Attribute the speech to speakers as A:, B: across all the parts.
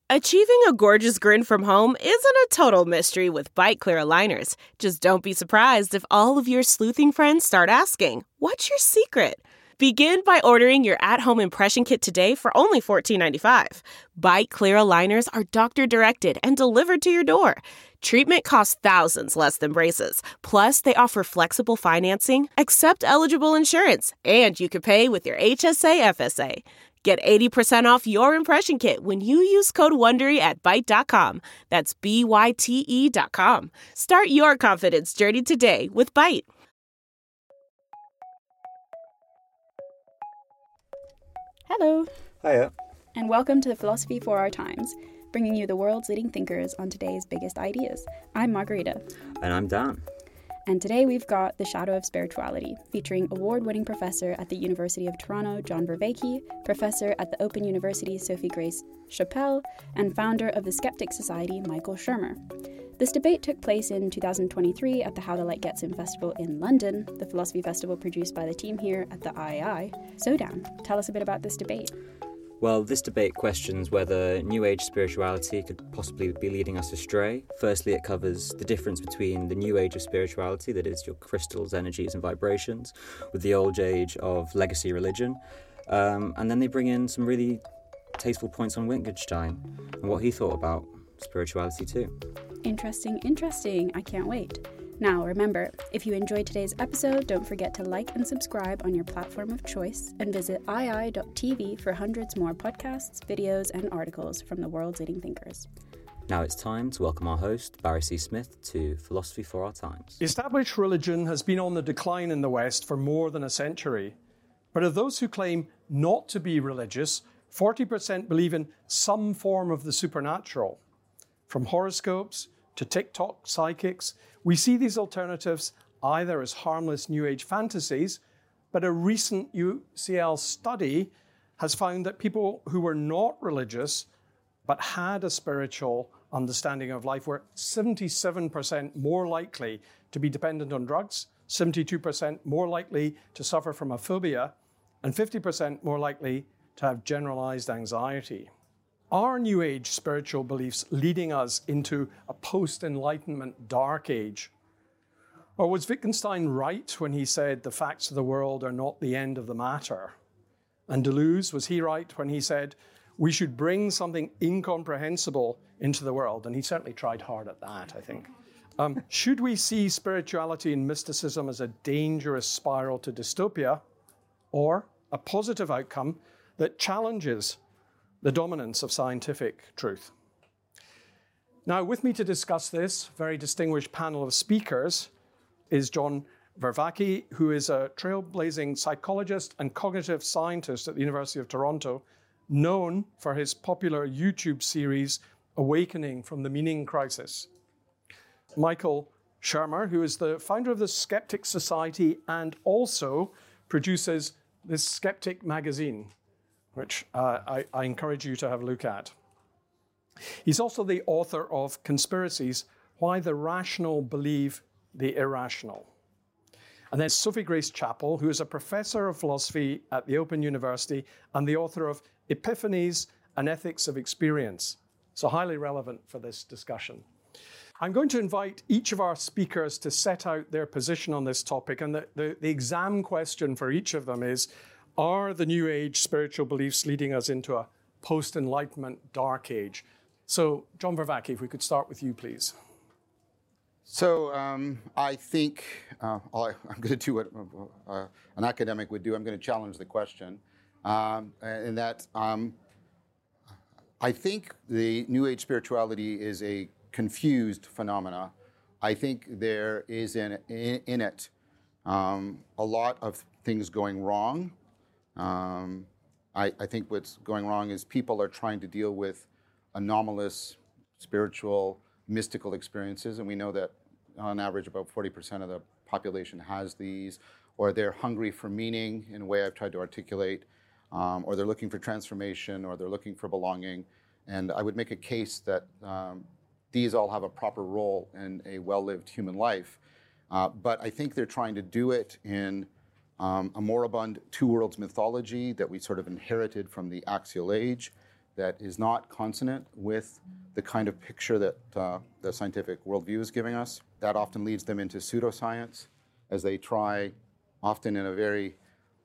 A: Achieving a gorgeous grin from home isn't a total mystery with Byte Clear aligners. Just don't be surprised if all of your sleuthing friends start asking, "What's your secret?" Begin by ordering your at-home impression kit today for only $14.95. Byte Clear aligners are doctor-directed and delivered to your door. Treatment costs thousands less than braces. Plus, they offer flexible financing, accept eligible insurance, and you can pay with your HSA FSA. Get 80% off your impression kit when you use code WONDERY at Byte.com. That's BYTE.com. Start your confidence journey today with Byte.
B: Hello.
C: Hiya.
B: And welcome to Philosophy for Our Times, bringing you the world's leading thinkers on today's biggest ideas. I'm Margarita.
C: And I'm Dan.
B: And today we've got The Shadow of Spirituality, featuring award-winning professor at the University of Toronto, John Vervaeke, professor at the Open University, Sophie Grace Chappell, and founder of the Skeptic Society, Michael Shermer. This debate took place in 2023 at the How the Light Gets In Festival in London, the philosophy festival produced by the team here at the IAI. So Dan, tell us a bit about this debate.
C: Well, this debate questions whether New Age spirituality could possibly be leading us astray. Firstly, it covers the difference between the New Age of spirituality, that is your crystals, energies and vibrations, with the Old Age of legacy religion. And then they bring in some really tasteful points on Wittgenstein and what he thought about spirituality too.
B: Interesting. I can't wait. Now, remember, if you enjoyed today's episode, don't forget to like and subscribe on your platform of choice and visit ii.tv for hundreds more podcasts, videos, and articles from the world's leading thinkers.
C: Now it's time to welcome our host, Barry C. Smith, to Philosophy for Our Times.
D: Established religion has been on the decline in the West for more than a century. But of those who claim not to be religious, 40% believe in some form of the supernatural. From horoscopes to TikTok psychics, we see these alternatives either as harmless New Age fantasies, but a recent UCL study has found that people who were not religious but had a spiritual understanding of life were 77% more likely to be dependent on drugs, 72% more likely to suffer from a phobia, and 50% more likely to have generalized anxiety. Are New Age spiritual beliefs leading us into a post-Enlightenment dark age? Or was Wittgenstein right when he said the facts of the world are not the end of the matter? And Deleuze, was he right when he said we should bring something incomprehensible into the world? And he certainly tried hard at that, I think. Should we see spirituality and mysticism as a dangerous spiral to dystopia, or a positive outcome that challenges the dominance of scientific truth? Now, with me to discuss this very distinguished panel of speakers is John Vervaeke, who is a trailblazing psychologist and cognitive scientist at the University of Toronto, known for his popular YouTube series, Awakening from the Meaning Crisis. Michael Shermer, who is the founder of the Skeptic Society and also produces this Skeptic magazine, which I encourage you to have a look at. He's also the author of Conspiracies, Why the Rational Believe the Irrational. And then Sophie Grace Chappell, who is a professor of philosophy at the Open University and the author of Epiphanies, An Ethics of Experience. So highly relevant for this discussion. I'm going to invite each of our speakers to set out their position on this topic. And the exam question for each of them is, are the New Age spiritual beliefs leading us into a post-Enlightenment dark age? So, John Vervaeke, if we could start with you, please.
E: So I think I'm going to do what an academic would do. I'm going to challenge the question. In that I think the New Age spirituality is a confused phenomena. I think there is in it a lot of things going wrong. I think what's going wrong is people are trying to deal with anomalous spiritual, mystical experiences, and we know that on average about 40% of the population has these, or they're hungry for meaning in a way I've tried to articulate, or they're looking for transformation, or they're looking for belonging. And I would make a case that these all have a proper role in a well-lived human life. But I think they're trying to do it in a moribund two worlds mythology that we sort of inherited from the axial age, that is not consonant with the kind of picture that the scientific worldview is giving us. That often leads them into pseudoscience as they try, often in a very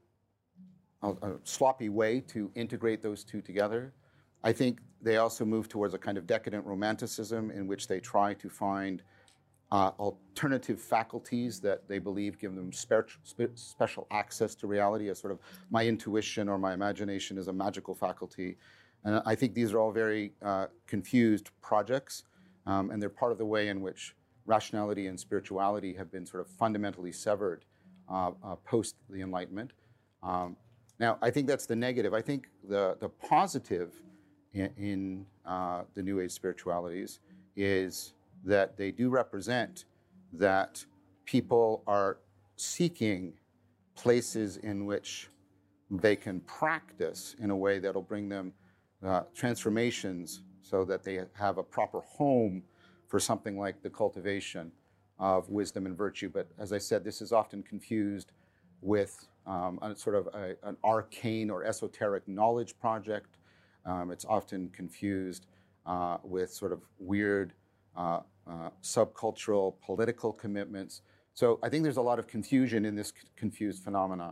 E: sloppy way, to integrate those two together. I think they also move towards a kind of decadent romanticism in which they try to find alternative faculties that they believe give them special access to reality, as sort of my intuition or my imagination is a magical faculty. And I think these are all very confused projects, and they're part of the way in which rationality and spirituality have been sort of fundamentally severed post the Enlightenment. Now, I think that's the negative. I think the positive in the New Age spiritualities is that they do represent that people are seeking places in which they can practice in a way that'll bring them transformations so that they have a proper home for something like the cultivation of wisdom and virtue. But as I said, this is often confused with a sort of an arcane or esoteric knowledge project. It's often confused with sort of weird subcultural political commitments. So I think there's a lot of confusion in this confused phenomena.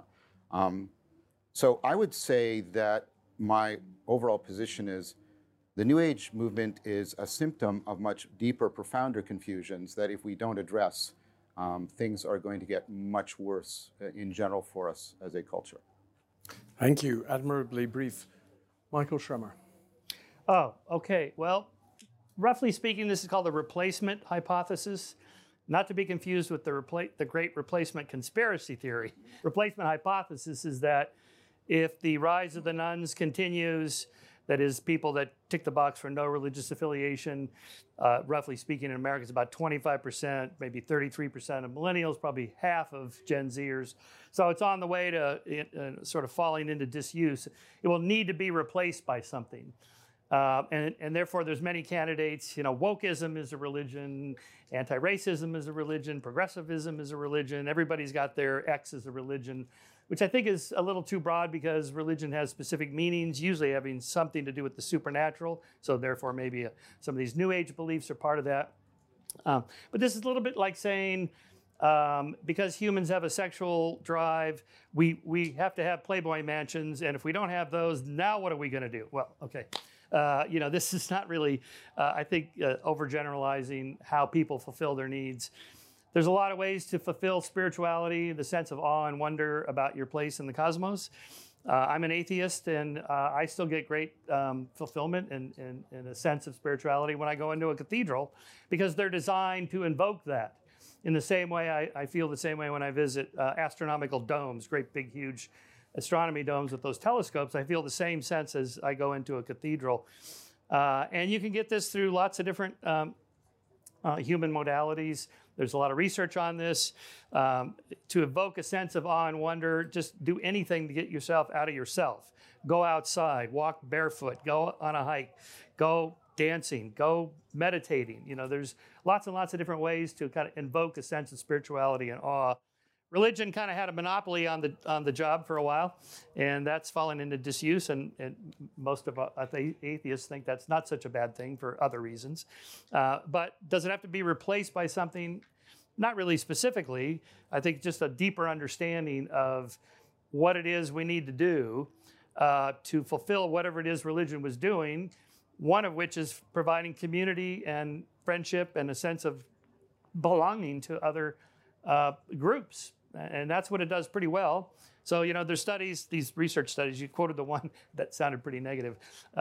E: So I would say that my overall position is the New Age movement is a symptom of much deeper, profounder confusions that if we don't address, things are going to get much worse in general for us as a culture.
D: Thank you. Admirably brief. Michael Shermer.
F: Oh, okay. Well, roughly speaking, this is called the replacement hypothesis, not to be confused with the great replacement conspiracy theory. Replacement hypothesis is that if the rise of the nuns continues, that is, people that tick the box for no religious affiliation, roughly speaking, in America, it's about 25%, maybe 33% of millennials, probably half of Gen Zers. So it's on the way to sort of falling into disuse. It will need to be replaced by something. And therefore, there's many candidates. Wokeism is a religion, anti-racism is a religion, progressivism is a religion. Everybody's got their X as a religion, which I think is a little too broad because religion has specific meanings, usually having something to do with the supernatural. So therefore, maybe some of these New Age beliefs are part of that. But this is a little bit like saying, because humans have a sexual drive, we have to have Playboy mansions, and if we don't have those, now what are we going to do? Well, okay. This is not really, I think, overgeneralizing how people fulfill their needs. There's a lot of ways to fulfill spirituality, the sense of awe and wonder about your place in the cosmos. I'm an atheist, and I still get great fulfillment and a sense of spirituality when I go into a cathedral, because they're designed to invoke that. In the same way, I feel the same way when I visit astronomical domes, great big, huge astronomy domes with those telescopes. I feel the same sense as I go into a cathedral. And you can get this through lots of different human modalities. There's a lot of research on this. To evoke a sense of awe and wonder, just do anything to get yourself out of yourself. Go outside, walk barefoot, go on a hike, go dancing, go meditating. There's lots and lots of different ways to kind of invoke a sense of spirituality and awe. Religion kind of had a monopoly on the job for a while, and that's fallen into disuse, and most of atheists think that's not such a bad thing for other reasons. But does it have to be replaced by something? Not really specifically. I think just a deeper understanding of what it is we need to do to fulfill whatever it is religion was doing, one of which is providing community and friendship and a sense of belonging to other groups. And that's what it does pretty well. So, there's studies, these research studies, you quoted the one that sounded pretty negative,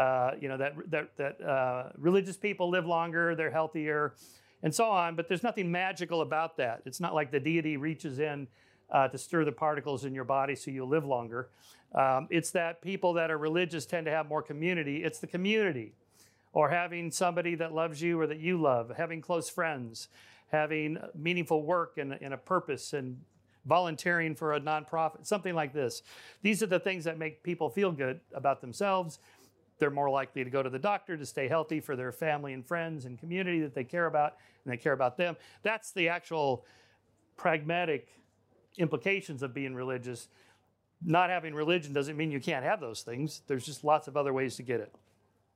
F: that religious people live longer, they're healthier, and so on. But there's nothing magical about that. It's not like the deity reaches in to stir the particles in your body so you'll live longer. It's that people that are religious tend to have more community. It's the community, or having somebody that loves you or that you love, having close friends, having meaningful work and a purpose, and volunteering for a nonprofit, something like this. These are the things that make people feel good about themselves. They're more likely to go to the doctor to stay healthy for their family and friends and community that they care about, and they care about them. That's the actual pragmatic implications of being religious. Not having religion doesn't mean you can't have those things. There's just lots of other ways to get it.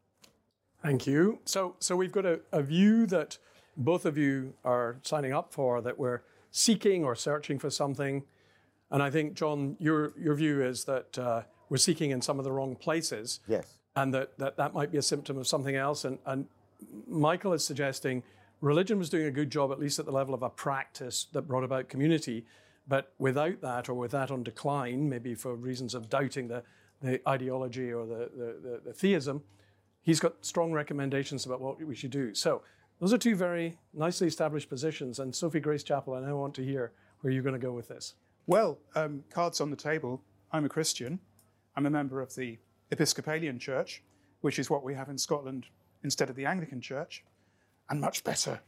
D: Thank you. So we've got a view that both of you are signing up for, that we're seeking or searching for something. And I think, John, your view is that we're seeking in some of the wrong places.
G: Yes.
D: And that might be a symptom of something else. And Michael is suggesting religion was doing a good job, at least at the level of a practice that brought about community. But without that, or with that on decline, maybe for reasons of doubting the ideology or the theism, he's got strong recommendations about what we should do. So those are two very nicely established positions. And Sophie Grace Chapel, I now want to hear where you're going to go with this.
H: Well, cards on the table. I'm a Christian. I'm a member of the Episcopalian Church, which is what we have in Scotland instead of the Anglican Church, and much better.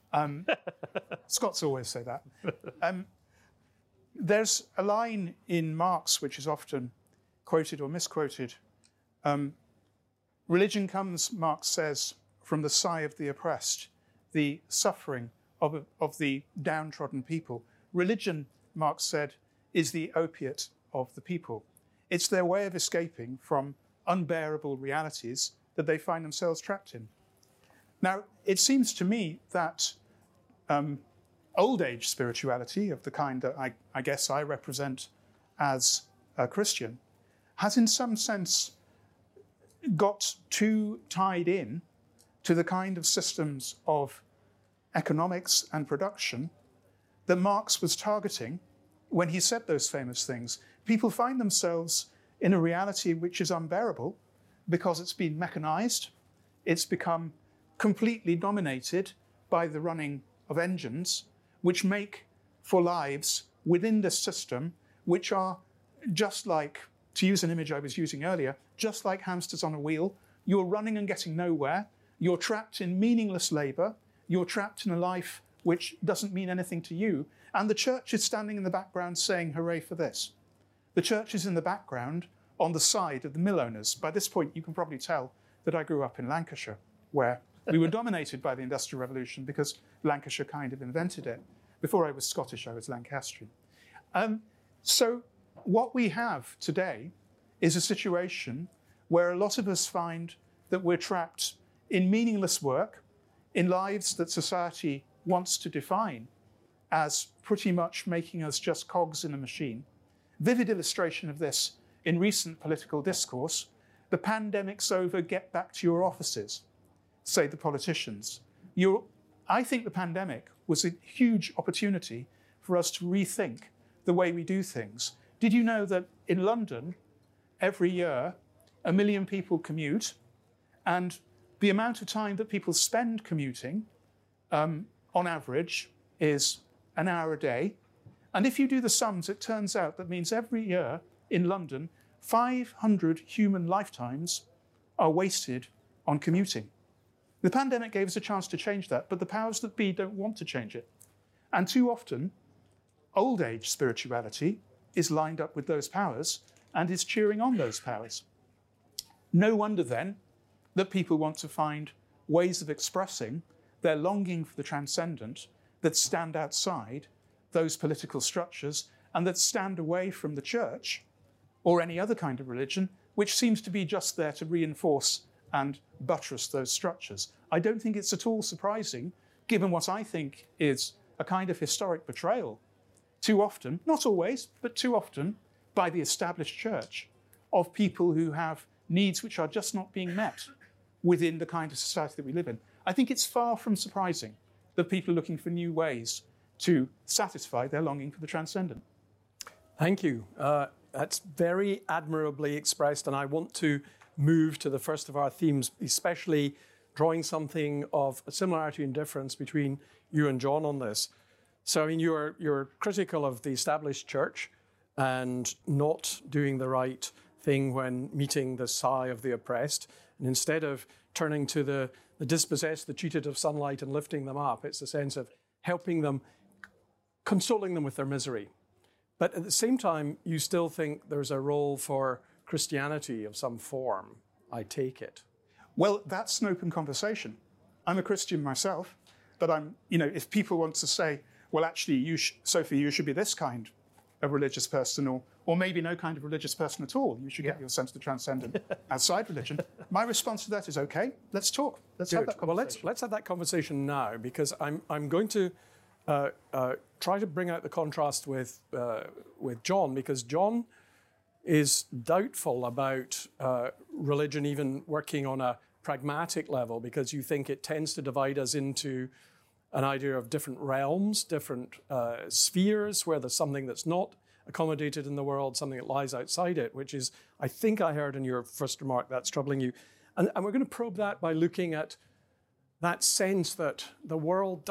H: Scots always say that. There's a line in Marx which is often quoted or misquoted. Religion comes, Marx says, from the sigh of the oppressed, the suffering of the downtrodden people. Religion, Marx said, is the opiate of the people. It's their way of escaping from unbearable realities that they find themselves trapped in. Now, it seems to me that old age spirituality, of the kind that I guess I represent as a Christian, has in some sense got too tied in to the kind of systems of economics and production that Marx was targeting when he said those famous things. People find themselves in a reality which is unbearable because it's been mechanized, it's become completely dominated by the running of engines, which make for lives within this system, which are just like, to use an image I was using earlier, just like hamsters on a wheel. You're running and getting nowhere. You're trapped in meaningless labor. You're trapped in a life which doesn't mean anything to you. And the church is standing in the background saying, hooray for this. The church is in the background on the side of the mill owners. By this point, you can probably tell that I grew up in Lancashire, where we were dominated by the Industrial Revolution because Lancashire kind of invented it. Before I was Scottish, I was Lancastrian. So what we have today is a situation where a lot of us find that we're trapped in meaningless work, in lives that society wants to define as pretty much making us just cogs in a machine. Vivid illustration of this in recent political discourse: the pandemic's over, get back to your offices, say the politicians. I think the pandemic was a huge opportunity for us to rethink the way we do things. Did you know that in London, every year, 1 million people commute, and the amount of time that people spend commuting, on average, is an hour a day? And if you do the sums, it turns out that means every year in London, 500 human lifetimes are wasted on commuting. The pandemic gave us a chance to change that, but the powers that be don't want to change it. And too often, old age spirituality is lined up with those powers and is cheering on those powers. No wonder then that people want to find ways of expressing their longing for the transcendent that stand outside those political structures and that stand away from the church or any other kind of religion, which seems to be just there to reinforce and buttress those structures. I don't think it's at all surprising, given what I think is a kind of historic betrayal, too often, not always, but too often, by the established church, of people who have needs which are just not being met within the kind of society that we live in. I think it's far from surprising that people are looking for new ways to satisfy their longing for the transcendent.
D: Thank you. That's very admirably expressed, and I want to move to the first of our themes, especially drawing something of a similarity and difference between you and John on this. So, I mean, you're critical of the established church and not doing the right thing when meeting the sigh of the oppressed. And instead of turning to the dispossessed, the cheated of sunlight and lifting them up, it's a sense of helping them, consoling them with their misery. But at the same time, you still think there's a role for Christianity of some form, I take it.
H: Well, that's an open conversation. I'm a Christian myself, but if people want to say, well, actually, Sophie, you should be this kind of religious person, or maybe no kind of religious person at all. You should get your sense of the transcendent outside religion. My response to that is, okay, let's talk. Let's have that conversation.
D: Well, let's have that conversation now, because I'm going to try to bring out the contrast with John, because John is doubtful about religion even working on a pragmatic level, because you think it tends to divide us into an idea of different realms, different spheres, where there's something that's not accommodated in the world, something that lies outside it, which is, I think I heard in your first remark, that's troubling you. And we're going to probe that by looking at that sense that the world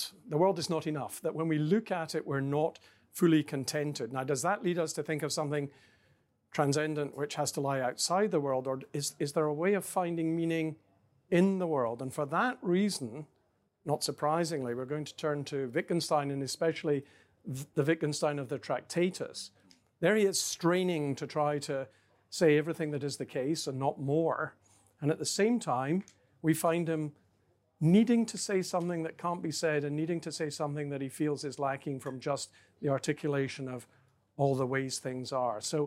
D: is not enough, that when we look at it, we're not fully contented. Now, does that lead us to think of something transcendent which has to lie outside the world, or is there a way of finding meaning in the world? And for that reason, not surprisingly, we're going to turn to Wittgenstein, and especially the Wittgenstein of the Tractatus. There he is straining to try to say everything that is the case and not more. And at the same time, we find him needing to say something that can't be said, and needing to say something that he feels is lacking from just the articulation of all the ways things are. So,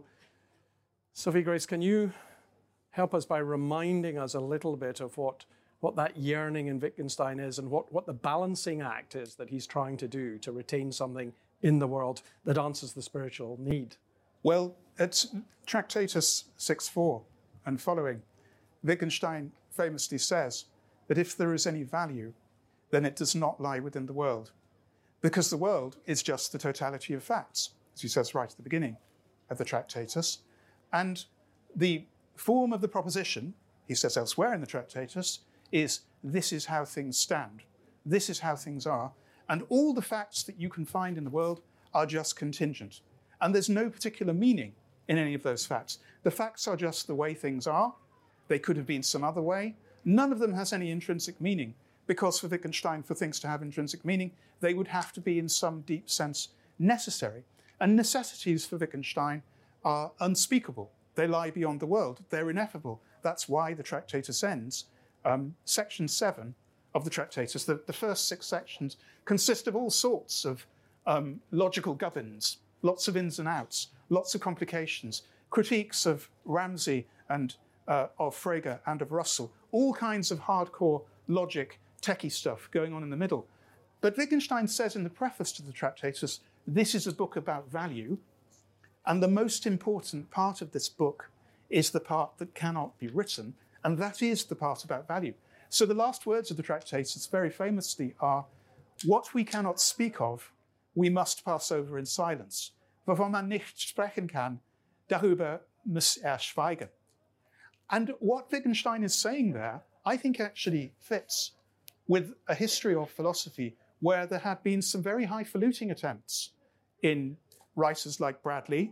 D: Sophie Grace, can you help us by reminding us a little bit of what that yearning in Wittgenstein is, and what the balancing act is that he's trying to do to retain something in the world that answers the spiritual need?
H: Well, at Tractatus 6.4 and following, Wittgenstein famously says that if there is any value, then it does not lie within the world, because the world is just the totality of facts, as he says right at the beginning of the Tractatus. And the form of the proposition, he says elsewhere in the Tractatus, is this is how things stand. This is how things are. And all the facts that you can find in the world are just contingent. And there's no particular meaning in any of those facts. The facts are just the way things are. They could have been some other way. None of them has any intrinsic meaning, because for Wittgenstein, for things to have intrinsic meaning, they would have to be in some deep sense necessary. And necessities for Wittgenstein are unspeakable. They lie beyond the world. They're ineffable. That's why the Tractatus ends. Section 7 of the Tractatus, the first 6 sections, consist of all sorts of logical gubbins, lots of ins and outs, lots of complications, critiques of Ramsay and of Frege and of Russell, all kinds of hardcore logic, techie stuff going on in the middle. But Wittgenstein says in the preface to the Tractatus, this is a book about value, and the most important part of this book is the part that cannot be written, and that is the part about value. So the last words of the Tractatus very famously are, what we cannot speak of, we must pass over in silence. Wovon man nicht sprechen kann, darüber muss schweigen. And what Wittgenstein is saying there, I think actually fits with a history of philosophy where there had been some very highfalutin attempts in writers like Bradley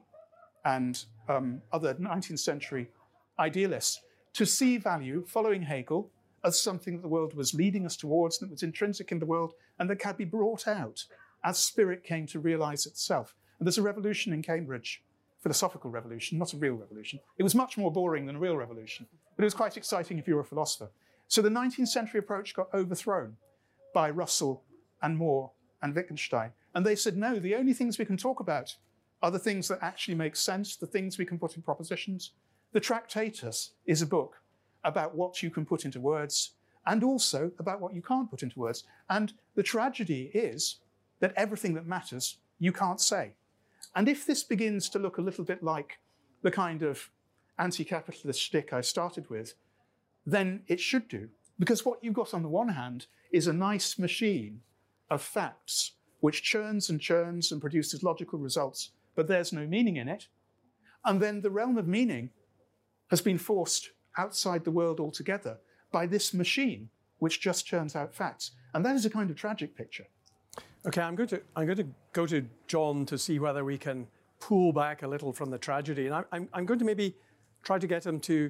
H: and other 19th century idealists to see value, following Hegel, as something that the world was leading us towards, that was intrinsic in the world, and that can be brought out as spirit came to realize itself. And there's a revolution in Cambridge, philosophical revolution, not a real revolution. It was much more boring than a real revolution, but it was quite exciting if you were a philosopher. So the 19th century approach got overthrown by Russell and Moore and Wittgenstein. And they said, no, the only things we can talk about are the things that actually make sense, the things we can put in propositions. The Tractatus is a book about what you can put into words and also about what you can't put into words. And the tragedy is that everything that matters, you can't say. And if this begins to look a little bit like the kind of anti-capitalist shtick I started with, then it should do. Because what you've got on the one hand is a nice machine of facts which churns and churns and produces logical results, but there's no meaning in it. And then the realm of meaning has been forced outside the world altogether by this machine which just churns out facts. And that is a kind of tragic picture.
D: Okay, I'm going to go to John to see whether we can pull back a little from the tragedy. And I'm going to maybe try to get him to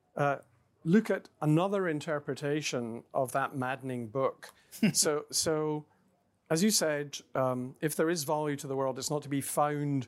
D: look at another interpretation of that maddening book. So, as you said, if there is value to the world, it's not to be found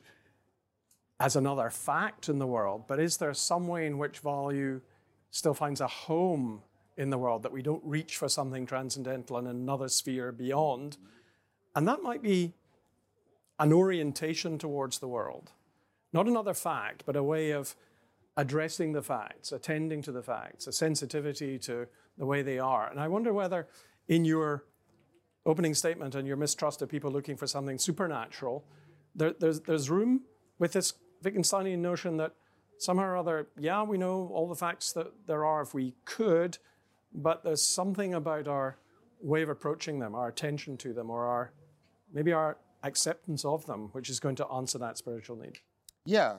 D: as another fact in the world, but is there some way in which value still finds a home in the world, that we don't reach for something transcendental in another sphere beyond? And that might be an orientation towards the world. not another fact, but a way of addressing the facts, attending to the facts, a sensitivity to the way they are. And I wonder whether in your opening statement and your mistrust of people looking for something supernatural, there's room with this Wittgensteinian notion that somehow or other, yeah, we know all the facts that there are if we could, but there's something about our way of approaching them, our attention to them, or maybe our acceptance of them, which is going to answer that spiritual need.
E: Yeah,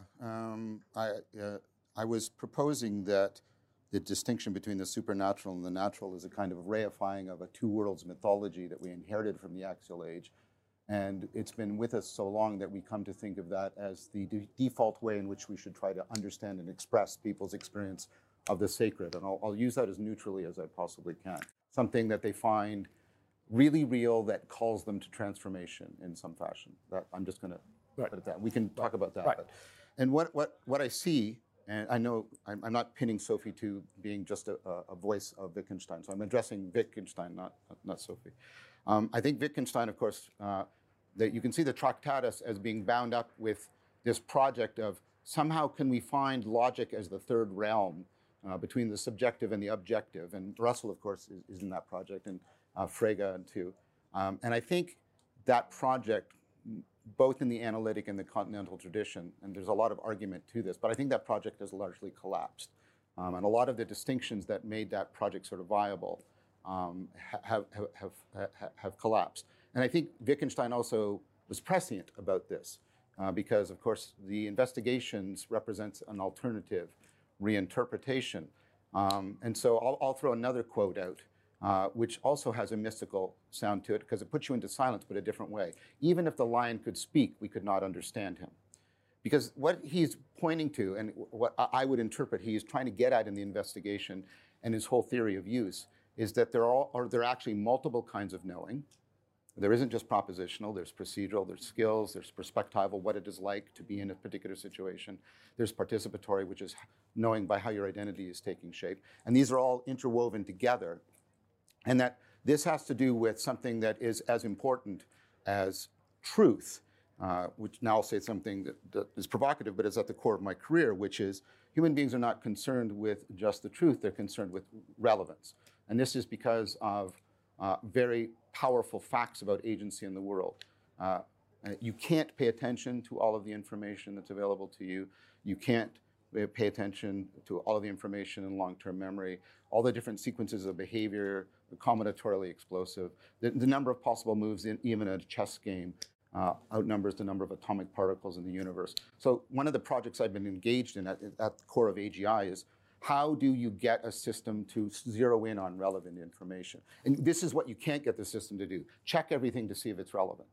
E: I was proposing that the distinction between the supernatural and the natural is a kind of reifying of a two worlds mythology that we inherited from the axial age. And it's been with us so long that we come to think of that as the default way in which we should try to understand and express people's experience of the sacred. And I'll use that as neutrally as I possibly can. Something that they find really real that calls them to transformation in some fashion. That I'm just going to put it that. We can talk about that.
D: Right.
E: And what I see, and I know I'm not pinning Sophie to being just a voice of Wittgenstein, so I'm addressing Wittgenstein, not Sophie. I think Wittgenstein, of course, that you can see the Tractatus as being bound up with this project of somehow can we find logic as the third realm between the subjective and the objective. And Russell, of course, is in that project, and Frege too. And I think that project, both in the analytic and the continental tradition, and there's a lot of argument to this, but I think that project has largely collapsed. And a lot of the distinctions that made that project sort of viable have collapsed. And I think Wittgenstein also was prescient about this because, of course, the investigations represents an alternative reinterpretation. And so I'll throw another quote out, which also has a mystical sound to it because it puts you into silence, but a different way. Even if the lion could speak, we could not understand him. Because what he's pointing to, and what I would interpret he's trying to get at in the investigation and his whole theory of use, is that there are actually multiple kinds of knowing. There isn't just propositional, there's procedural, there's skills, there's perspectival, what it is like to be in a particular situation. There's participatory, which is knowing by how your identity is taking shape. And these are all interwoven together. And that this has to do with something that is as important as truth, which now I'll say something that is provocative, but is at the core of my career, which is human beings are not concerned with just the truth, they're concerned with relevance. And this is because of very powerful facts about agency in the world. You can't pay attention to all of the information that's available to you. You can't pay attention to all of the information in long-term memory, all the different sequences of behavior, combinatorially explosive. The number of possible moves in even a chess game outnumbers the number of atomic particles in the universe. So one of the projects I've been engaged in at the core of AGI is how do you get a system to zero in on relevant information? And this is what you can't get the system to do. Check everything to see if it's relevant.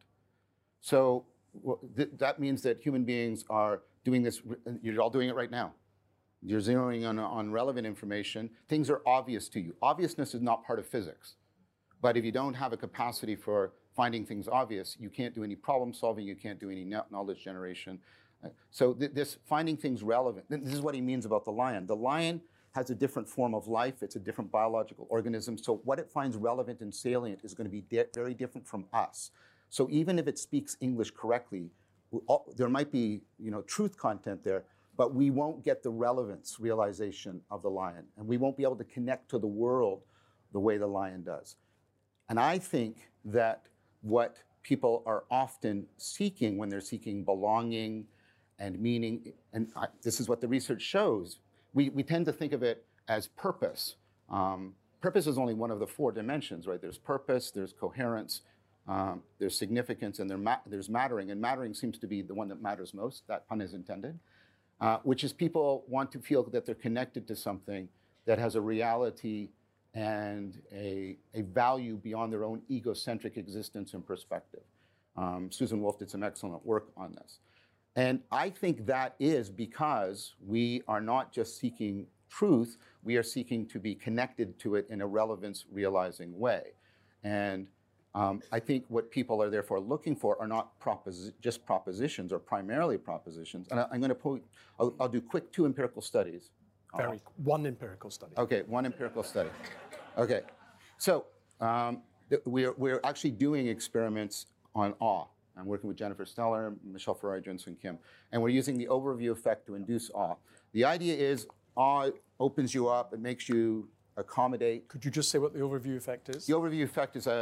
E: So that means that human beings are doing this, you're all doing it right now. You're zeroing on relevant information. Things are obvious to you. Obviousness is not part of physics. But if you don't have a capacity for finding things obvious, you can't do any problem solving, you can't do any knowledge generation. So this finding things relevant, this is what he means about the lion. The lion has a different form of life. It's a different biological organism. So what it finds relevant and salient is going to be very different from us. So even if it speaks English correctly, there might be truth content there, but we won't get the relevance realization of the lion. And we won't be able to connect to the world the way the lion does. And I think that what people are often seeking when they're seeking belonging and meaning, and this is what the research shows, we tend to think of it as purpose. Purpose is only one of the four dimensions, right? There's purpose, there's coherence, there's significance, and there's mattering. And mattering seems to be the one that matters most, that pun is intended, which is people want to feel that they're connected to something that has a reality and a value beyond their own egocentric existence and perspective. Susan Wolf did some excellent work on this. And I think that is because we are not just seeking truth, we are seeking to be connected to it in a relevance-realizing way. And I think what people are therefore looking for are not just propositions or primarily propositions. And I'm going to I'll do quick two empirical studies.
D: One empirical study.
E: Okay, one empirical study. Okay, so we're actually doing experiments on awe. I'm working with Jennifer Steller, Michelle Ferrari, Junsun Kim, and we're using the overview effect to induce awe. The idea is awe opens you up, it makes you accommodate.
D: Could you just say what the overview effect is?
E: The overview effect is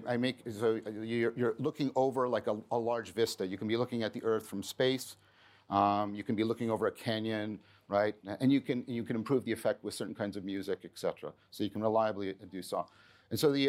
E: you're looking over like a large vista. You can be looking at the Earth from space. You can be looking over a canyon, right? And you can improve the effect with certain kinds of music, etc. So you can reliably induce awe. And so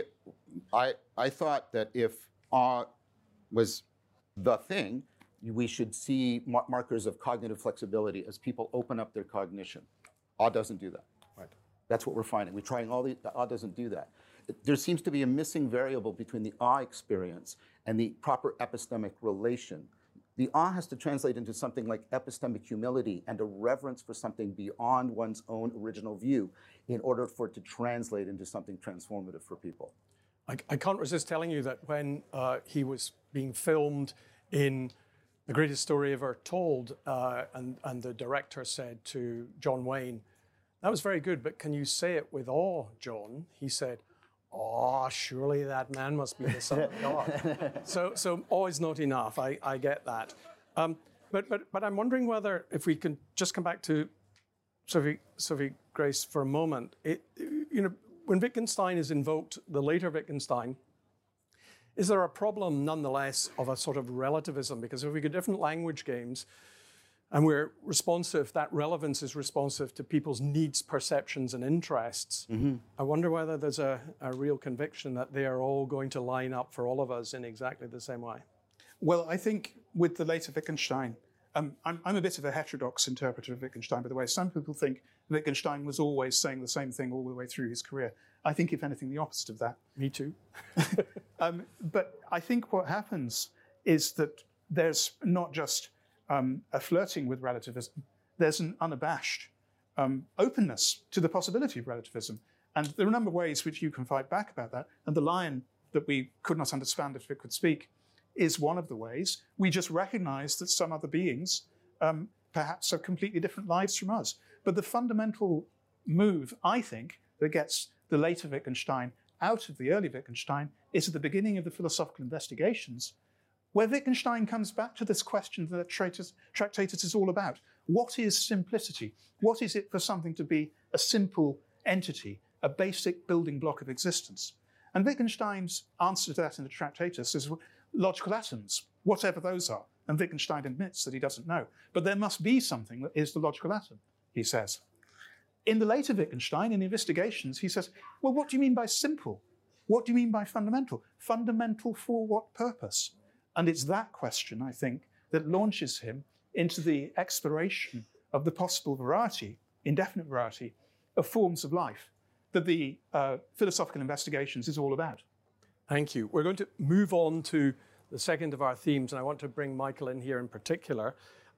E: I thought that if awe was the thing, we should see markers of cognitive flexibility as people open up their cognition. Awe doesn't do that. Right. That's what we're finding. We're trying awe doesn't do that. There seems to be a missing variable between the awe experience and the proper epistemic relation. The awe has to translate into something like epistemic humility and a reverence for something beyond one's own original view in order for it to translate into something transformative for people.
D: I can't resist telling you that when he was being filmed in The Greatest Story Ever Told, and the director said to John Wayne, "That was very good, but can you say it with awe, John?" He said, "Oh, surely that man must be the Son of God." So awe is not enough. I get that. But I'm wondering whether, if we can just come back to Sophie Grace for a moment. When Wittgenstein is invoked, the later Wittgenstein, is there a problem nonetheless of a sort of relativism? Because if we get different language games and we're responsive, that relevance is responsive to people's needs, perceptions, and interests. Mm-hmm. I wonder whether there's a real conviction that they are all going to line up for all of us in exactly the same way.
H: Well, I think with the later Wittgenstein, I'm a bit of a heterodox interpreter of Wittgenstein, by the way. Some people think Wittgenstein was always saying the same thing all the way through his career. I think, if anything, the opposite of that.
D: Me too.
H: But I think what happens is that there's not just a flirting with relativism, there's an unabashed openness to the possibility of relativism. And there are a number of ways which you can fight back about that. And the lion that we could not understand if it could speak is one of the ways. We just recognize that some other beings perhaps have completely different lives from us. But the fundamental move, I think, that gets the later Wittgenstein out of the early Wittgenstein is at the beginning of the philosophical investigations, where Wittgenstein comes back to this question that Tractatus is all about. What is simplicity? What is it for something to be a simple entity, a basic building block of existence? And Wittgenstein's answer to that in the Tractatus is logical atoms, whatever those are. And Wittgenstein admits that he doesn't know. But there must be something that is the logical atom, he says. In the later Wittgenstein, in the investigations, he says, well, what do you mean by simple? What do you mean by fundamental? Fundamental for what purpose? And it's that question, I think, that launches him into the exploration of the possible variety, indefinite variety, of forms of life that the philosophical investigations is all about.
D: Thank you. We're going to move on to the second of our themes, and I want to bring Michael in here in particular.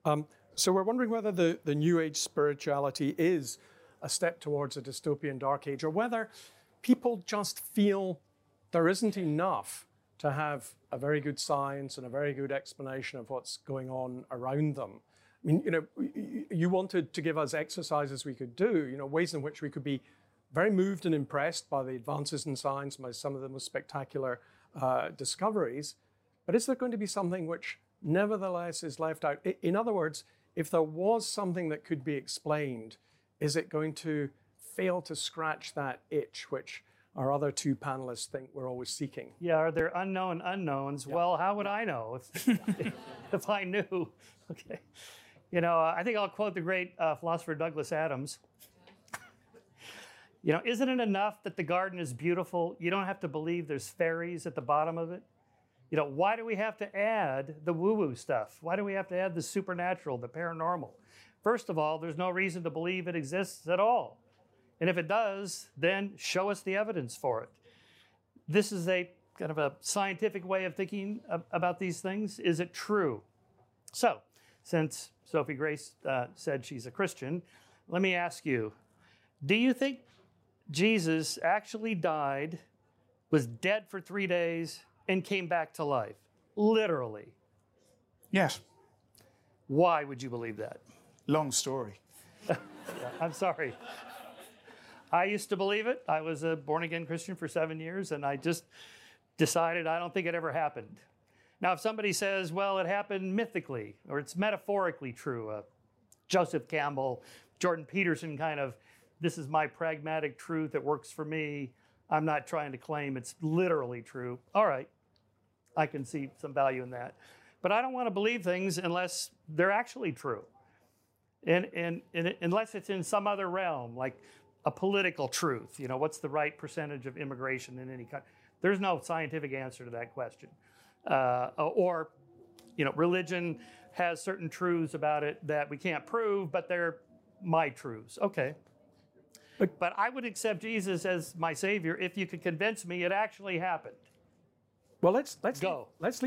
D: So we're wondering whether the New Age spirituality is a step towards a dystopian dark age, or whether people just feel there isn't enough to have a very good science and a very good explanation of what's going on around them. I mean, you wanted to give us exercises we could do, ways in which we could be very moved and impressed by the advances in science, by some of the most spectacular discoveries. But is there going to be something which nevertheless is left out? In other words, if there was something that could be explained, is it going to fail to scratch that itch, which our other two panelists think we're always seeking?
F: Yeah, are there unknown unknowns? Yeah. Well, how would I know if I knew? Okay. I think I'll quote the great philosopher Douglas Adams. Isn't it enough that the garden is beautiful? You don't have to believe there's fairies at the bottom of it. Why do we have to add the woo-woo stuff? Why do we have to add the supernatural, the paranormal? First of all, there's no reason to believe it exists at all. And if it does, then show us the evidence for it. This is a kind of a scientific way of thinking about these things. Is it true? So, since Sophie Grace said she's a Christian, let me ask you, do you think Jesus actually died, was dead for 3 days, and came back to life? Literally.
H: Yes.
F: Why would you believe that?
H: Long story.
F: I'm sorry. I used to believe it. I was a born-again Christian for 7 years, and I just decided I don't think it ever happened. Now, if somebody says, well, it happened mythically, or it's metaphorically true, Joseph Campbell, Jordan Peterson kind of, this is my pragmatic truth, it works for me, I'm not trying to claim it's literally true. All right, I can see some value in that. But I don't want to believe things unless they're actually true. And unless it's in some other realm, like a political truth. You know, what's the right percentage of immigration in any country? There's no scientific answer to that question. Or, you know, religion has certain truths about it that we can't prove, but they're my truths. Okay. But I would accept Jesus as my Savior if you could convince me it actually happened.
D: Well, let's
F: go.
D: Let's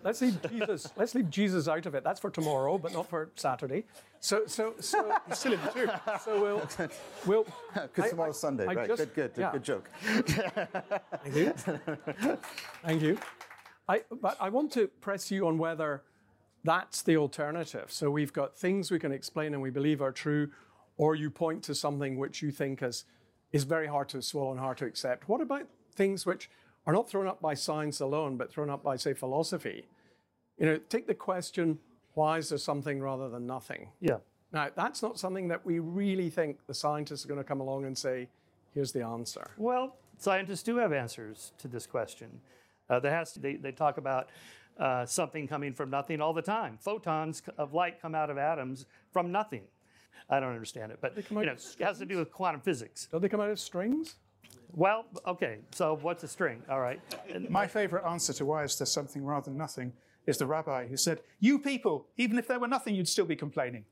D: leave Jesus out of it. That's for tomorrow, but not for Saturday. So
H: He's still in the tomb.
D: So we'll.
E: Because tomorrow's Sunday, right? Good joke.
D: Thank you. Thank you. But I want to press you on whether that's the alternative. So we've got things we can explain and we believe are true, or you point to something which you think is very hard to swallow and hard to accept. What about things which are not thrown up by science alone, but thrown up by, say, philosophy? You know, take the question, why is there something rather than nothing?
F: Yeah.
D: Now, that's not something that we really think the scientists are going to come along and say, here's the answer.
F: Well, scientists do have answers to this question. They talk about something coming from nothing all the time. Photons of light come out of atoms from nothing. I don't understand it, but you know, it has to do with quantum physics.
D: Don't they come out of strings?
F: Well, okay, so what's a string? All right.
H: My favorite answer to why is there something rather than nothing is the rabbi who said, you people, even if there were nothing, you'd still be complaining.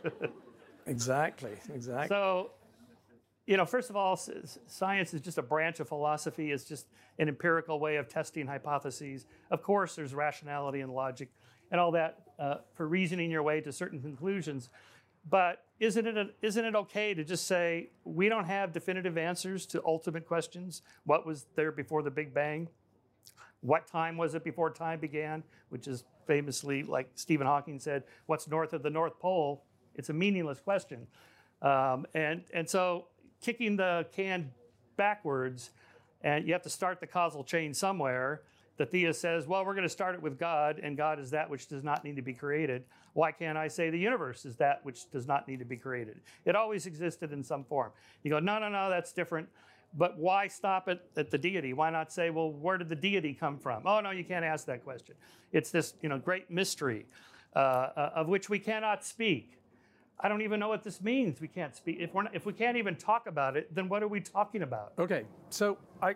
D: Exactly.
F: So, you know, first of all, science is just a branch of philosophy. It's just an empirical way of testing hypotheses. Of course, there's rationality and logic and all that for reasoning your way to certain conclusions. But isn't it okay to just say, we don't have definitive answers to ultimate questions? What was there before the Big Bang? What time was it before time began? Which is famously, like Stephen Hawking said, what's north of the North Pole? It's a meaningless question. And so kicking the can backwards, and you have to start the causal chain somewhere. The theist says, well, we're going to start it with God, and God is that which does not need to be created. Why can't I say the universe is that which does not need to be created? It always existed in some form. You go, no, that's different. But why stop it at the deity? Why not say, well, where did the deity come from? Oh, no, you can't ask that question. It's this, great mystery of which we cannot speak. I don't even know what this means. We can't speak. If we can't even talk about it, then what are we talking about?
D: Okay, so I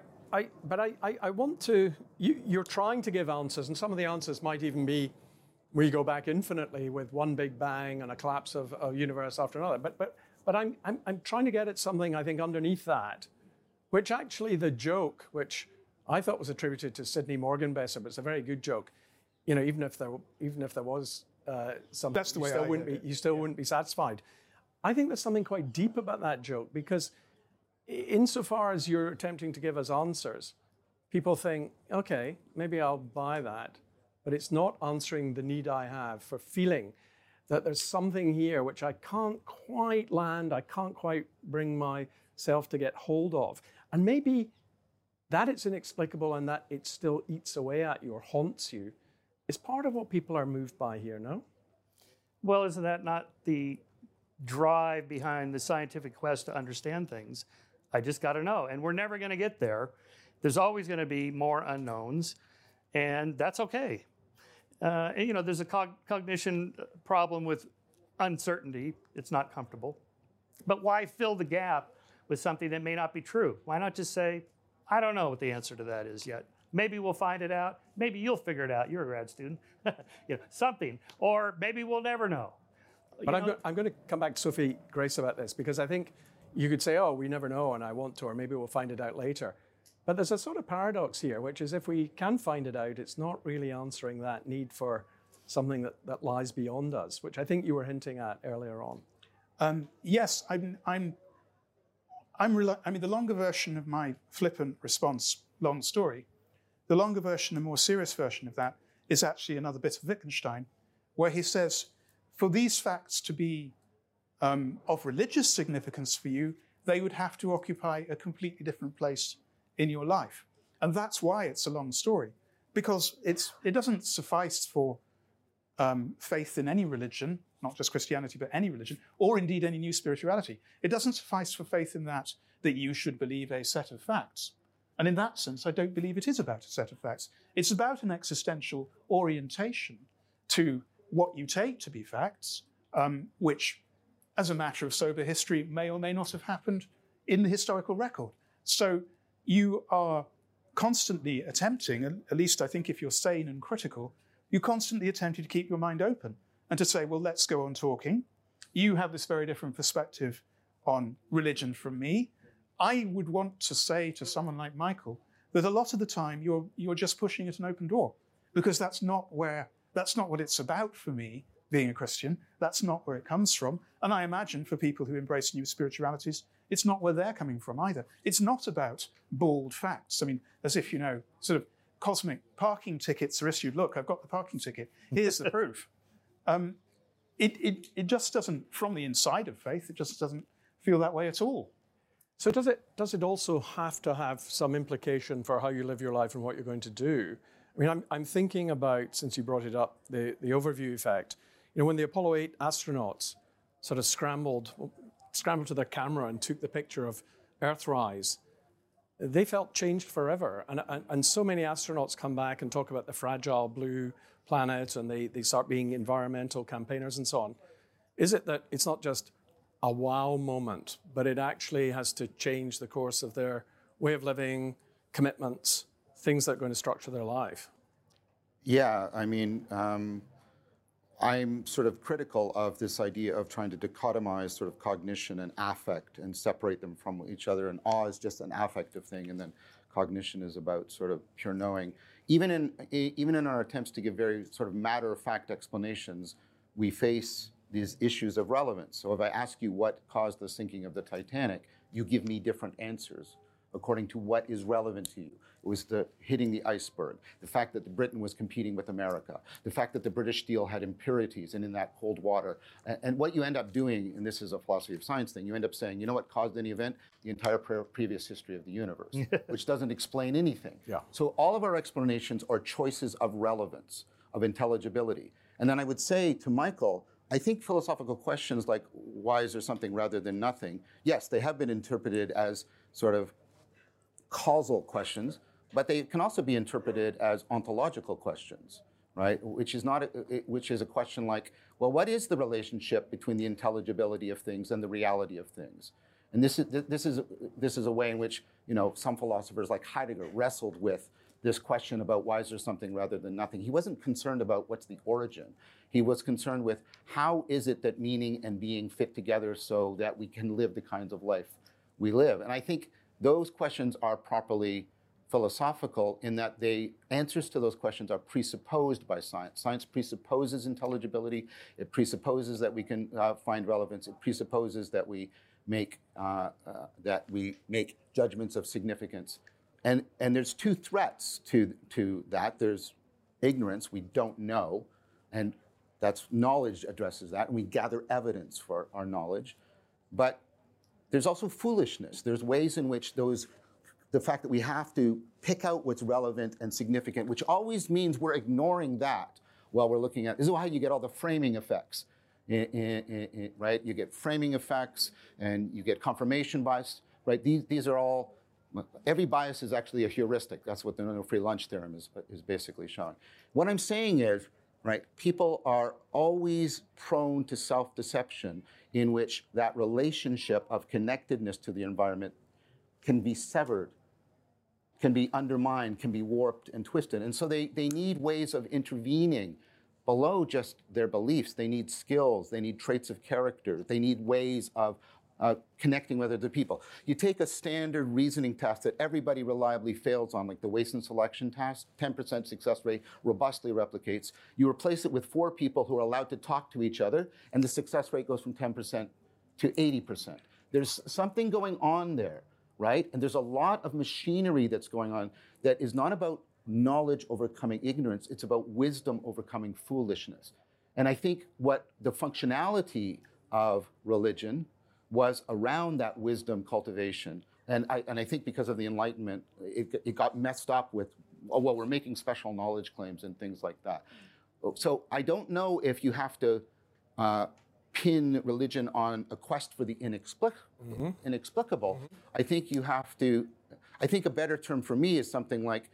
D: want to. You're trying to give answers, and some of the answers might even be we go back infinitely with one big bang and a collapse of a universe after another. But I'm trying to get at something I think underneath that, which actually the joke, which I thought was attributed to Sidney Morgenbesser, but it's a very good joke. Even if there was something,
H: that's the way
D: you still wouldn't be satisfied. I think there's something quite deep about that joke, because insofar as you're attempting to give us answers, people think, okay, maybe I'll buy that, but it's not answering the need I have for feeling that there's something here which I can't quite land, I can't quite bring myself to get hold of. And maybe that it's inexplicable and that it still eats away at you or haunts you is part of what people are moved by here, no?
F: Well, isn't that not the drive behind the scientific quest to understand things? I just got to know. And we're never going to get there. There's always going to be more unknowns, and that's okay. There's a cognition problem with uncertainty. It's not comfortable. But why fill the gap with something that may not be true? Why not just say, I don't know what the answer to that is yet. Maybe we'll find it out. Maybe you'll figure it out. You're a grad student. Something. Or maybe we'll never know.
D: But I'm going to come back to Sophie Grace about this, because I think you could say, oh, we never know and I want to, or maybe we'll find it out later. But there's a sort of paradox here, which is if we can find it out, it's not really answering that need for something that lies beyond us, which I think you were hinting at earlier on.
H: Yes, the longer version of my flippant response, long story, the longer version, the more serious version of that is actually another bit of Wittgenstein, where he says, for these facts to be of religious significance for you, they would have to occupy a completely different place in your life. And that's why it's a long story. because it doesn't suffice for faith in any religion, not just Christianity, but any religion, or indeed any new spirituality. It doesn't suffice for faith in that you should believe a set of facts. And in that sense, I don't believe it is about a set of facts. It's about an existential orientation to what you take to be facts, which, as a matter of sober history, may or may not have happened in the historical record. So you are constantly attempting, at least I think if you're sane and critical, you constantly attempting to keep your mind open and to say, well, let's go on talking. You have this very different perspective on religion from me. I would want to say to someone like Michael that a lot of the time you're just pushing at an open door, because that's not what it's about for me, being a Christian. That's not where it comes from. And I imagine for people who embrace new spiritualities, it's not where they're coming from either. It's not about bald facts. I mean, as if, sort of cosmic parking tickets are issued. Look, I've got the parking ticket. Here's the proof. It just doesn't, from the inside of faith, it just doesn't feel that way at all.
D: So does it also have to have some implication for how you live your life and what you're going to do? I mean, I'm thinking about, since you brought it up, the overview effect. When the Apollo 8 astronauts sort of scrambled to their camera and took the picture of Earthrise, they felt changed forever. And so many astronauts come back and talk about the fragile blue planet, and they start being environmental campaigners and so on. Is it that it's not just a wow moment, but it actually has to change the course of their way of living, commitments, things that are going to structure their life?
E: Yeah, I mean, I'm sort of critical of this idea of trying to dichotomize sort of cognition and affect and separate them from each other. And awe is just an affective thing, and then cognition is about sort of pure knowing. Even in our attempts to give very sort of matter-of-fact explanations, we face these issues of relevance. So if I ask you what caused the sinking of the Titanic, you give me different answers according to what is relevant to you. It was the hitting the iceberg, the fact that Britain was competing with America, the fact that the British steel had impurities and in that cold water. And what you end up doing, and this is a philosophy of science thing, you end up saying, you know what caused any event? The entire previous history of the universe, which doesn't explain anything. Yeah. So all of our explanations are choices of relevance, of intelligibility. And then I would say to Michael, I think philosophical questions like why is there something rather than nothing, yes, they have been interpreted as sort of causal questions, but they can also be interpreted as ontological questions, right? Which is a question like, well, what is the relationship between the intelligibility of things and the reality of things? And this is a way in which some philosophers like Heidegger wrestled with this question about why is there something rather than nothing. He wasn't concerned about what's the origin. He was concerned with how is it that meaning and being fit together so that we can live the kinds of life we live. And I think those questions are properly philosophical in that answers to those questions are presupposed by science. Science presupposes intelligibility. It presupposes that we can find relevance. It presupposes that we make judgments of significance. And there's two threats to that. There's ignorance, we don't know, and that's knowledge addresses that, and we gather evidence for our knowledge. But there's also foolishness. There's ways in which the fact that we have to pick out what's relevant and significant, which always means we're ignoring that while we're looking at, this is how you get all the framing effects, right? You get framing effects and you get confirmation bias, right? These are all, every bias is actually a heuristic. That's what the no-free lunch theorem is basically showing. What I'm saying is, right, people are always prone to self-deception in which that relationship of connectedness to the environment can be severed, can be undermined, can be warped and twisted. And so they need ways of intervening below just their beliefs. They need skills, they need traits of character, they need ways of connecting with other people. You take a standard reasoning test that everybody reliably fails on, like the Wason selection test, 10% success rate, robustly replicates. You replace it with 4 people who are allowed to talk to each other, and the success rate goes from 10% to 80%. There's something going on there, right? And there's a lot of machinery that's going on that is not about knowledge overcoming ignorance, it's about wisdom overcoming foolishness. And I think what the functionality of religion was around that wisdom cultivation. And I think because of the Enlightenment, it got messed up with well, we're making special knowledge claims and things like that. So I don't know if you have to pin religion on a quest for the inexplicable. I think you have to, I think a better term for me is something like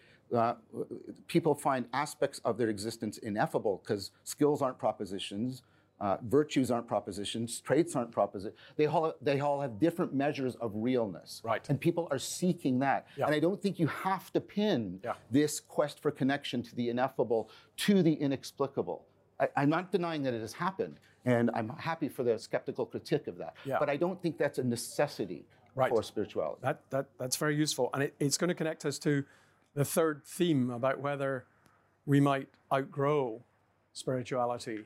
E: people find aspects of their existence ineffable because skills aren't propositions, virtues aren't propositions, traits aren't propositions. They all have different measures of realness.
D: Right.
E: And people are seeking that.
D: Yeah.
E: And I don't think you have to pin this quest for connection to the ineffable to the inexplicable. I'm not denying that it has happened, and I'm happy for the skeptical critique of that.
D: Yeah.
E: But I don't think that's a necessity for spirituality.
D: That's very useful. And it's going to connect us to the third theme about whether we might outgrow spirituality.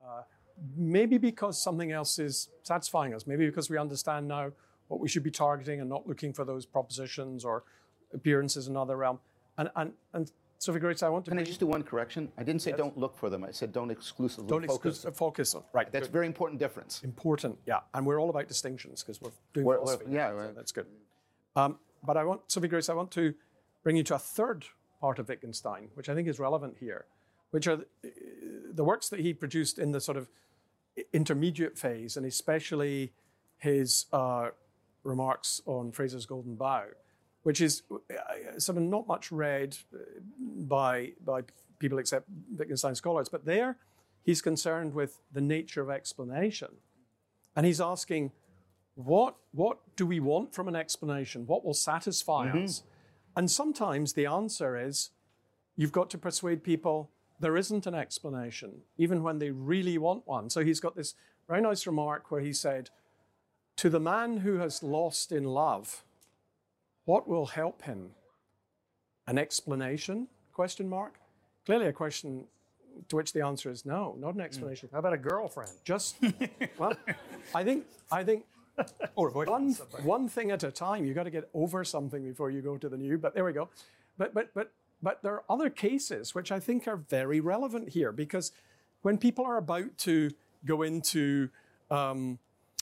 D: Maybe because something else is satisfying us. Maybe because we understand now what we should be targeting and not looking for those propositions or appearances in another realm. And Sophie Grace, I want to...
E: Can I just do one correction? I didn't say don't look for them. I said don't exclusively
D: focus on. Right.
E: That's a very important difference.
D: Important, yeah. And we're all about distinctions because we're doing philosophy. So that's good. But Sophie Grace, I want to bring you to a third part of Wittgenstein, which I think is relevant here, which are the works that he produced in the sort of intermediate phase, and especially his remarks on Fraser's Golden Bough, which is sort of not much read by people except Wittgenstein scholars. But there, he's concerned with the nature of explanation. And he's asking, what do we want from an explanation? What will satisfy us? And sometimes the answer is, you've got to persuade people there isn't an explanation, even when they really want one. So he's got this very nice remark where he said, to the man who has lost in love, what will help him? An explanation? ? Clearly a question to which the answer is no, not an explanation.
F: How about a girlfriend?
D: Just, well, I think one thing at a time. You got to get over something before you go to the new, but there we go. But there are other cases which I think are very relevant here, because when people are about to go into an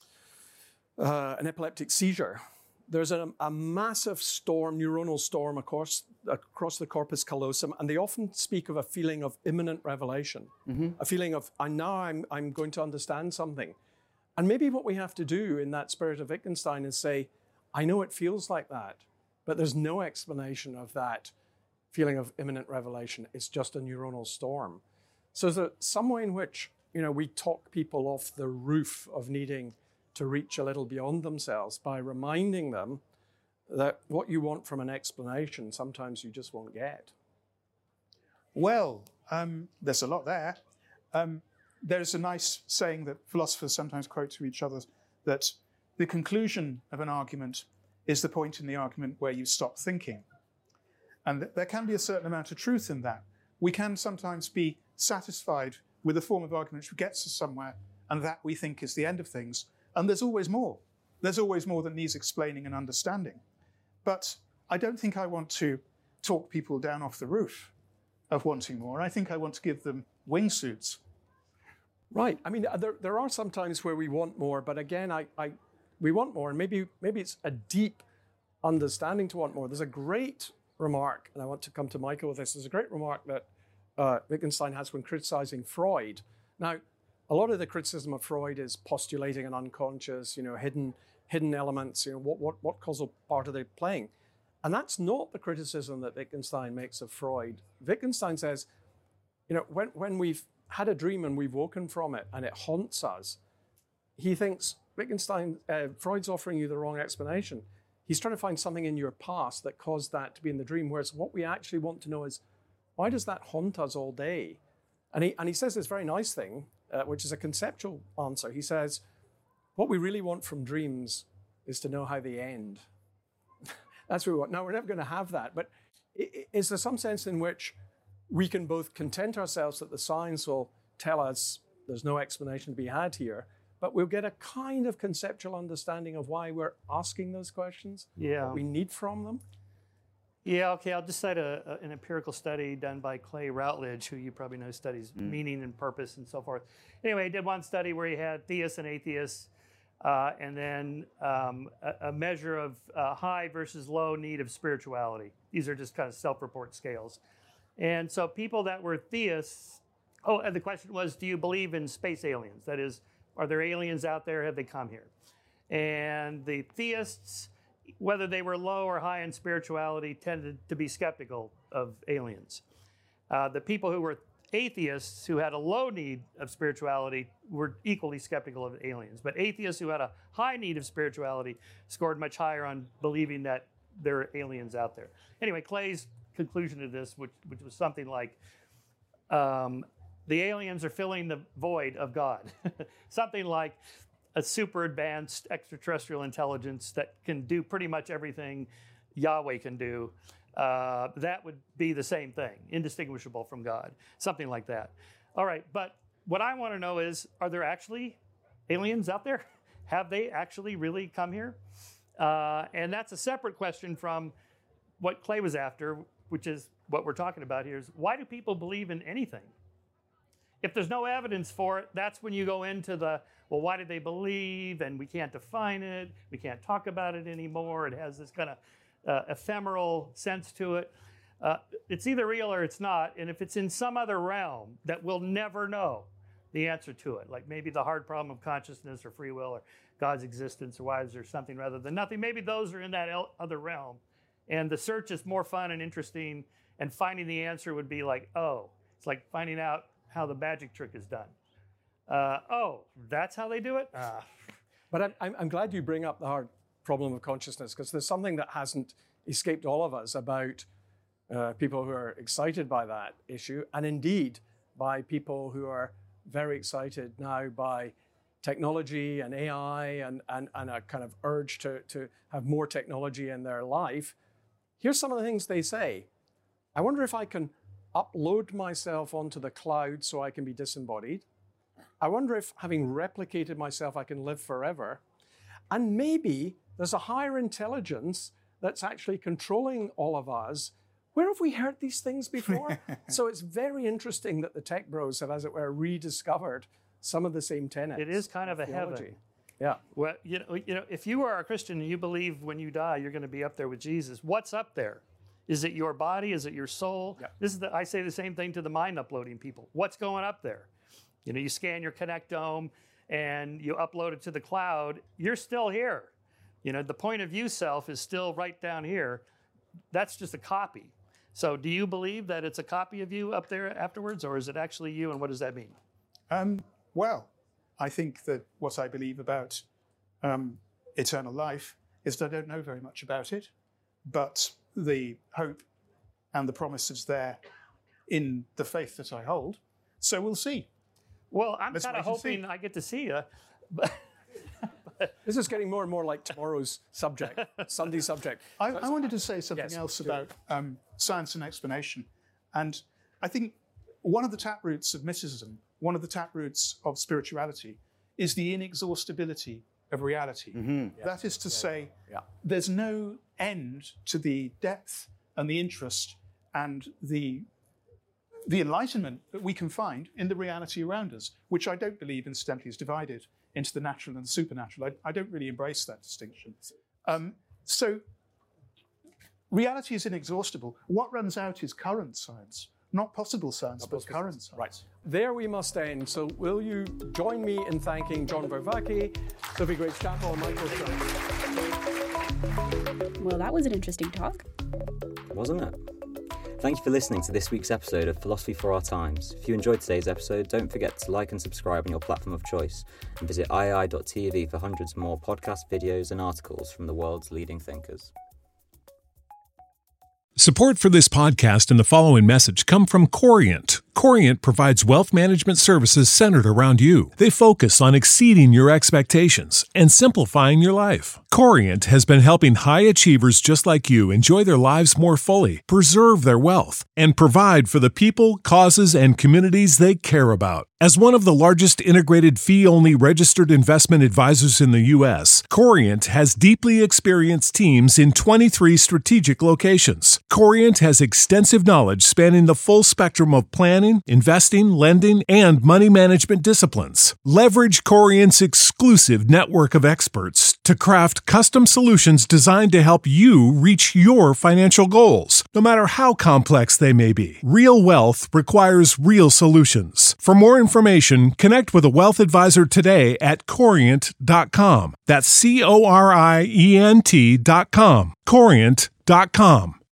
D: epileptic seizure, there's a massive storm, neuronal storm across the corpus callosum, and they often speak of a feeling of imminent revelation, a feeling of, I'm going to understand something. And maybe what we have to do in that spirit of Wittgenstein is say, I know it feels like that, but there's no explanation of that feeling of imminent revelation. It's just a neuronal storm. So there's some way in which, we talk people off the roof of needing to reach a little beyond themselves by reminding them that what you want from an explanation, sometimes you just won't get.
H: Well, there's a lot there. There's a nice saying that philosophers sometimes quote to each other, that the conclusion of an argument is the point in the argument where you stop thinking. And there can be a certain amount of truth in that. We can sometimes be satisfied with a form of argument which gets us somewhere, and that we think is the end of things. And there's always more. There's always more that needs explaining and understanding. But I don't think I want to talk people down off the roof of wanting more. I think I want to give them wingsuits.
D: Right. I mean, there are some times where we want more, but again, we want more, and maybe it's a deep understanding to want more. There's a great remark, and I want to come to Michael with this. There's a great remark that Wittgenstein has when criticizing Freud. Now, a lot of the criticism of Freud is postulating an unconscious, hidden elements. What causal part are they playing? And that's not the criticism that Wittgenstein makes of Freud. Wittgenstein says, when we've had a dream and we've woken from it and it haunts us, he thinks Freud's offering you the wrong explanation. He's trying to find something in your past that caused that to be in the dream, whereas what we actually want to know is, why does that haunt us all day? And he says this very nice thing, which is a conceptual answer. He says, what we really want from dreams is to know how they end. That's what we want. Now, we're never going to have that, but is there some sense in which we can both content ourselves that the science will tell us there's no explanation to be had here, but we'll get a kind of conceptual understanding of why we're asking those questions, what we need from them?
F: Yeah, okay, I'll just cite an empirical study done by Clay Routledge, who you probably know studies meaning and purpose and so forth. Anyway, he did one study where he had theists and atheists and then a measure of high versus low need of spirituality. These are just kind of self-report scales. And so people that were theists, and the question was, do you believe in space aliens? That is, are there aliens out there? Have they come here? And the theists, whether they were low or high in spirituality, tended to be skeptical of aliens. The people who were atheists, who had a low need of spirituality, were equally skeptical of aliens. But atheists who had a high need of spirituality scored much higher on believing that there are aliens out there. Anyway, Clay's conclusion to this, which was something like, the aliens are filling the void of God. Something like a super advanced extraterrestrial intelligence that can do pretty much everything Yahweh can do. That would be the same thing, indistinguishable from God, something like that. All right, but what I want to know is, are there actually aliens out there? Have they actually really come here? And that's a separate question from what Clay was after, which is what we're talking about here, is why do people believe in anything? If there's no evidence for it, that's when you go into the, well, why did they believe? And we can't define it. We can't talk about it anymore. It has this kind of ephemeral sense to it. It's either real or it's not. And if it's in some other realm that we'll never know the answer to it, like maybe the hard problem of consciousness or free will or God's existence or why is there something rather than nothing, maybe those are in that other realm. And the search is more fun and interesting, and finding the answer would be like, oh, it's like finding out how the magic trick is done. Oh, that's how they do it?
D: But I'm glad you bring up the hard problem of consciousness, because there's something that hasn't escaped all of us about people who are excited by that issue, and indeed by people who are very excited now by technology and AI and a kind of urge to have more technology in their life. Here's some of the things they say. I wonder if I can upload myself onto the cloud so I can be disembodied. I wonder if, having replicated myself, I can live forever. And maybe there's a higher intelligence that's actually controlling all of us. Where have we heard these things before? So it's very interesting that the tech bros have, as it were, rediscovered some of the same tenets.
F: It is kind of a
D: theology.
F: heaven.
D: Yeah.
F: Well, you know, if you are a Christian and you believe when you die you're going to be up there with Jesus, what's up there? Is it your body? Is it your soul? Yeah. I say the same thing to the mind uploading people. What's going up there? You know, you scan your Connectome and you upload it to the cloud. You're still here. You know, the point of view self is still right down here. That's just a copy. So do you believe that it's a copy of you up there afterwards, or is it actually you, and what does that mean?
H: Well, I think that what I believe about eternal life is that I don't know very much about it, but the hope and the promises there in the faith that I hold. So we'll see.
F: Well, I'm kind of hoping I get to see you. But
D: this is getting more and more like tomorrow's subject, Sunday's subject.
H: I wanted to say something else about science and explanation. And I think one of the taproots of mysticism, one of the taproots of spirituality, is the inexhaustibility of reality. Mm-hmm. Yeah. That is to say, there's no end to the depth and the interest and the enlightenment that we can find in the reality around us, which I don't believe, incidentally, is divided into the natural and the supernatural. I don't really embrace that distinction. So reality is inexhaustible. What runs out is current science. Not possible science, but current science.
D: Right. There we must end. So will you join me in thanking John Vervaeke, Sophie Grace-Chappell, and Michael Schultz?
B: Well, that was an interesting talk.
C: Wasn't it? Thank you for listening to this week's episode of Philosophy for Our Times. If you enjoyed today's episode, don't forget to like and subscribe on your platform of choice, and visit iai.tv for hundreds more podcasts, videos, and articles from the world's leading thinkers.
G: Support for this podcast and the following message come from Corient. Corient provides wealth management services centered around you. They focus on exceeding your expectations and simplifying your life. Corient has been helping high achievers just like you enjoy their lives more fully, preserve their wealth, and provide for the people, causes, and communities they care about. As one of the largest integrated fee-only registered investment advisors in the U.S., Corient has deeply experienced teams in 23 strategic locations. Corient has extensive knowledge spanning the full spectrum of planning, planning, investing, lending, and money management disciplines. Leverage Corient's exclusive network of experts to craft custom solutions designed to help you reach your financial goals, no matter how complex they may be. Real wealth requires real solutions. For more information, connect with a wealth advisor today at Corient.com. That's Corient.com. Corient.com.